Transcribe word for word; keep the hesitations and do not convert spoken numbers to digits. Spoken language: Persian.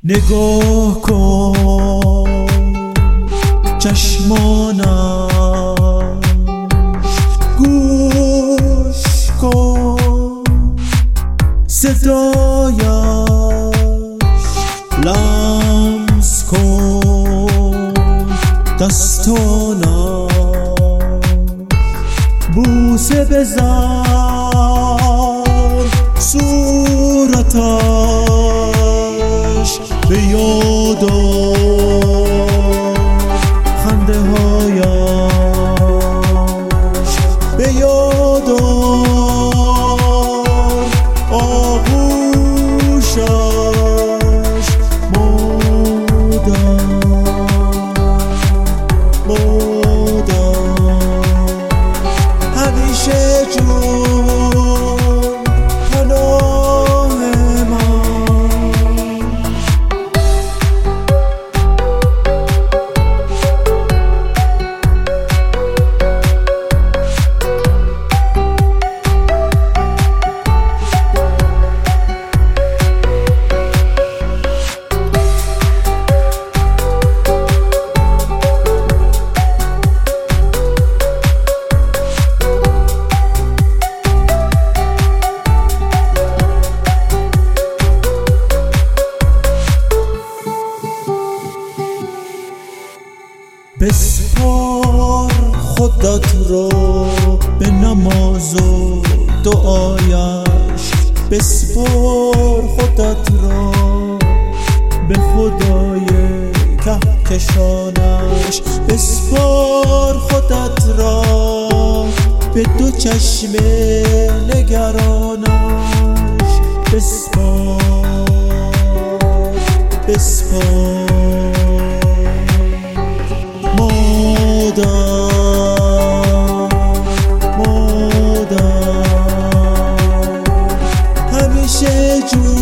نگاه کن چشمانم، گوش کن صدایش، لمس کن دستانم، بوسه بزن صورتش، به یاد خنده هایش، به یاد آغوشش، مادر مادر همیشه جون پناه من. بسپار خودت را به نماز و دعایش، بسپار خودت را به خدای کهکشانش، بسپار خودت را به دو چشم نگرانش، بسپار بسپار مادر مادر همیشه جون